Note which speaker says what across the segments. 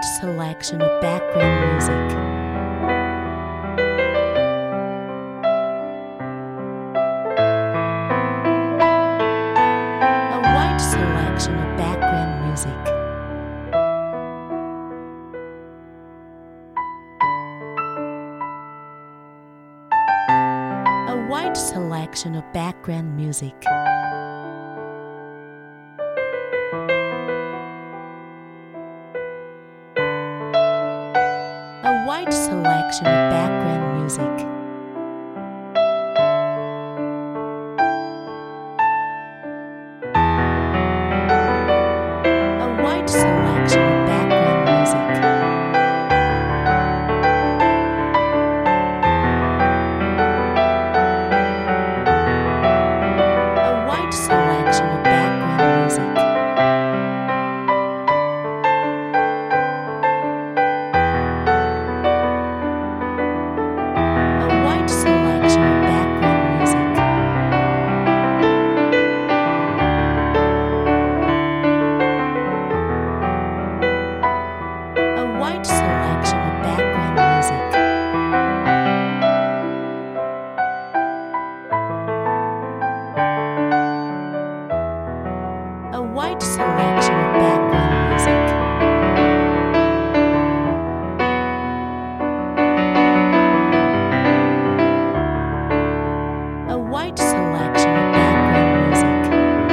Speaker 1: wide selection of background music. A wide selection of background music. A wide selection of background music. A wide selection of background music. A wide selection of background music. A wide selection of background music. A wide selection of background music. A wide selection of background music. A wide selection of background music. A wide selection of background music.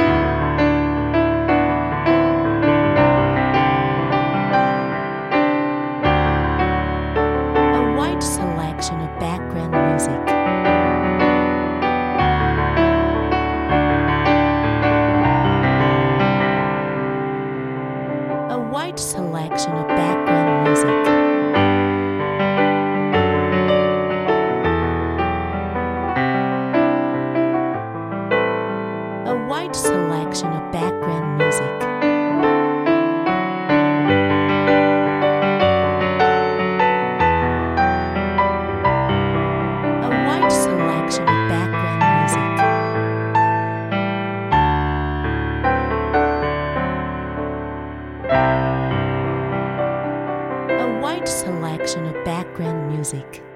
Speaker 1: A wide selection of background music. A wide selection of background music. A wide selection of background music. A wide selection of background music. A wide selection of background music.